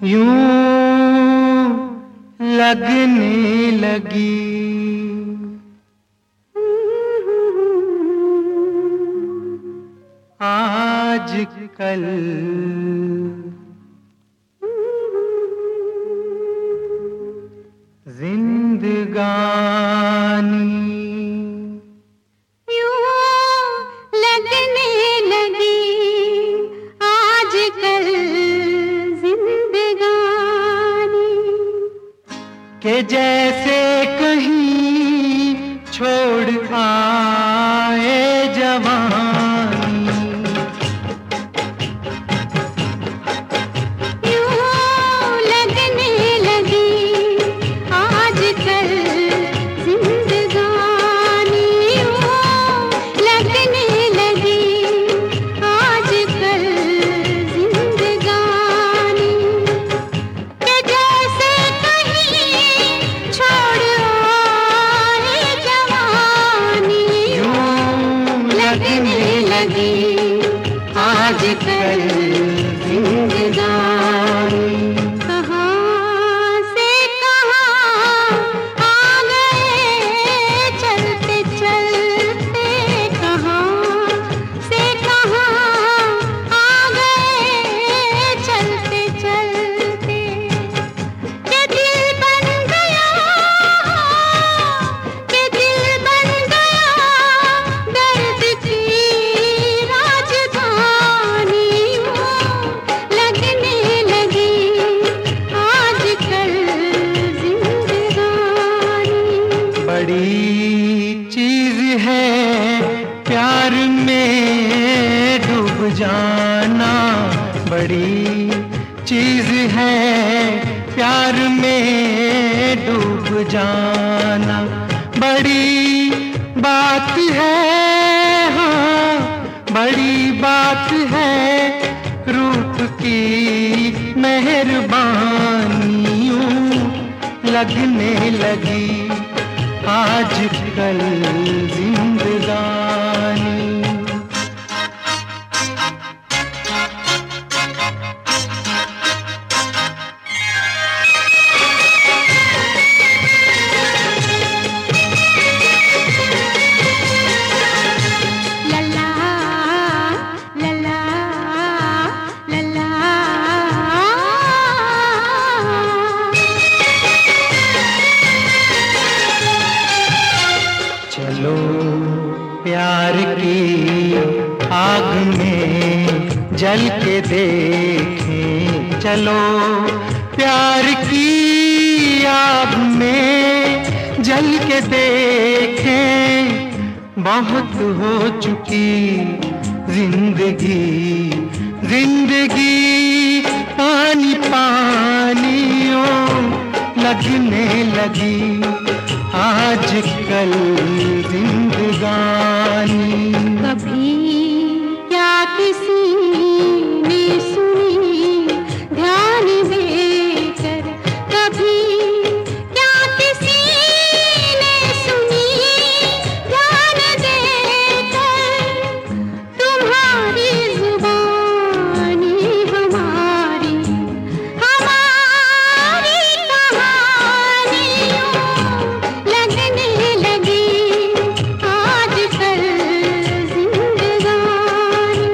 यूं लगने लगी। आजकल जिंदगानी के जैसे कहीं छोड़ आए जवानी, यूं लगने लगी आजकल जिंदगानी, यूं लगने लगी आजकल जिंदगानी, के जैसे लगने लगी आजकल जिंदगानी। कहाँ से कहाँ आ गए चलते चलते, कहाँ से कहाँ आ गए चलते चलते, के दिल बन गया, के दिल बन गया दर्द की राजधानी, लगने लगी आजकल जिंदगानी। बड़ी चीज है प्यार में डूब जाना, बड़ी चीज है प्यार में डूब जाना, बड़ी बात है, हाँ बड़ी बात है रूप की मेहरबानियों, लगने लगी आजकल जिंदगानी। चलो प्यार की आग में जल के देखें, चलो प्यार की आग में जल के देखें, बहुत हो चुकी जिंदगी, जिंदगी पानी पानियों, लगने लगी आजकल जिंदगानी। कभी क्या किसी ने सुनी ध्यान देकर, कभी क्या किसी ने सुनी ध्यान देकर, तुम्हारी जुबानी हमारी हमारी कहानियों, लगने लगी आजकल जिंदगानी।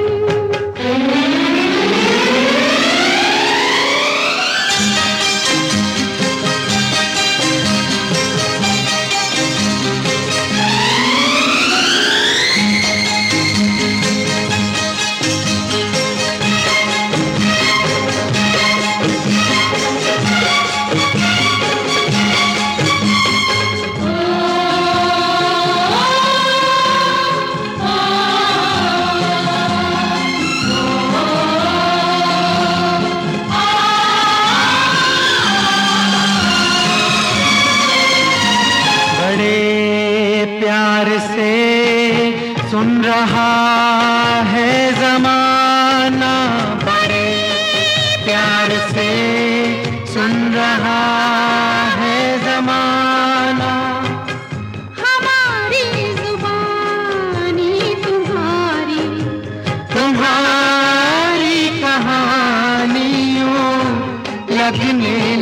प्यार से सुन रहा है ज़माना, बड़े प्यार से सुन रहा है ज़माना, हमारी जुबानी तुम्हारी तुम्हारी कहानियों,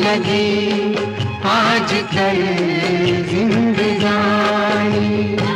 लगी आजकल जिंदगानी।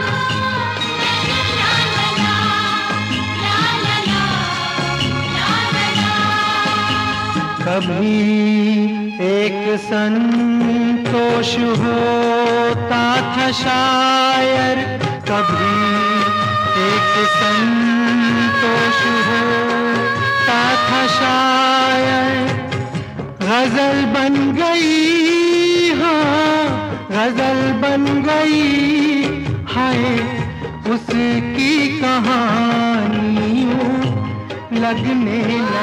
कभी एक संतोष होता था शायर, कभी एक संतोष होता था शायर। गजल बन गई, हाँ गजल बन गई, हाय उसकी कहानियों लगने लगी।